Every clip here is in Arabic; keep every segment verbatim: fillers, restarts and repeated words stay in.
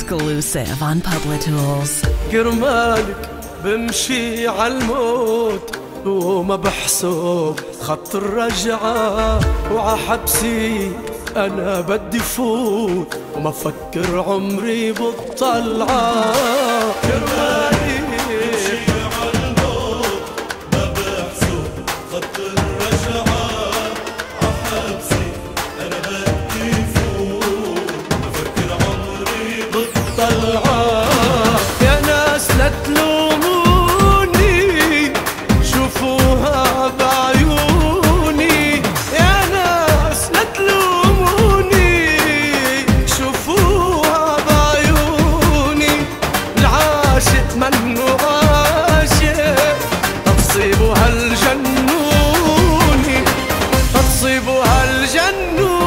Exclusive on Public Tools. كرمالك بمشي عالموت وما بحسب خط الرجعة، وعحبسي أنا بدي فوت وما فكر عمري بالطلعة. كرمالي بمشي عالموت ما بحسب خط الرجعة، عحبسي أنا بدي فوت وما فكر عمري بالطلعة. يا ناس لا تلوموني، شوفوها بعيوني. يا ناس لا تلوموني، شوفوها بعيوني. العاشق منه عاشق، تصيبوا هالجنوني، تصيبوا هالجنوني.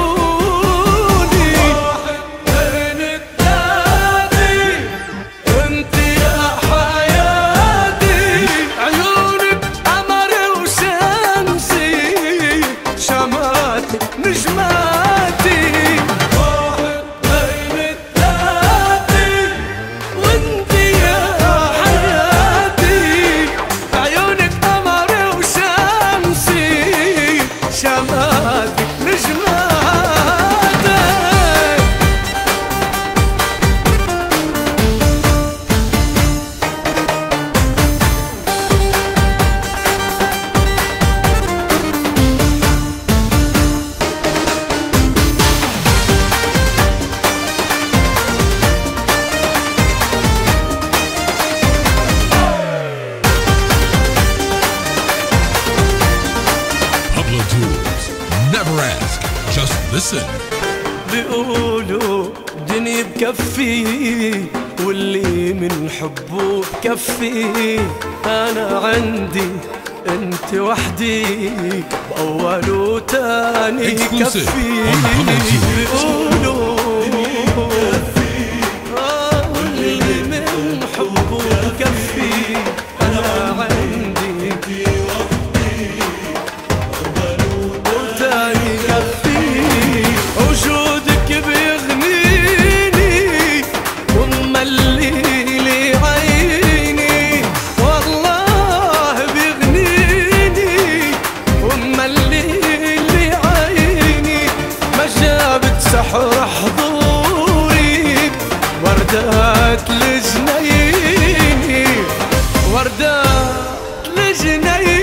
Never ask, just listen. بيقولوا دنيا بكفي واللي من حبه بكفي. أنا عندي أنت وحدي، بأول وتاني كفي. بيقولوا آه واللي من حبه بكفي. أنا عندي وجودك بيغنيني وممليلي عيني. والله بيغنيني وممليلي عيني. ما جابت سحر حضوري، وردات لجنيني، وردات لجنيني.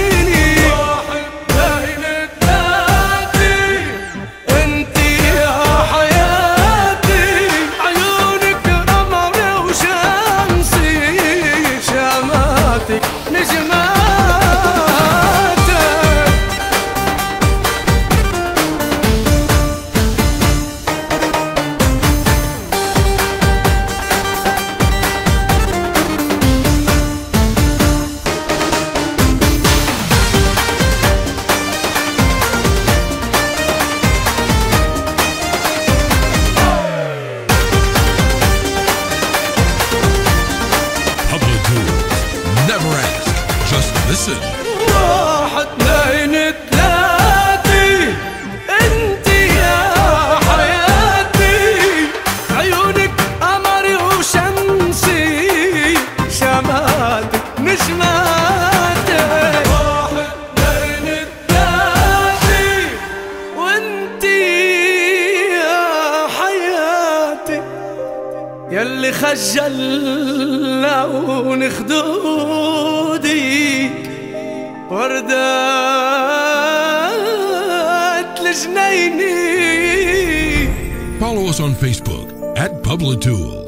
Listen. واحد اثنين ثلاثة، انت يا حياتي. عيونك قمري وشمسي، شماتك نجماتي. واحد اثنين ثلاثة، وانت يا حياتي. يلي خجل لون خدودي، وردات لجنيني. Follow us on Facebook at Public Tools.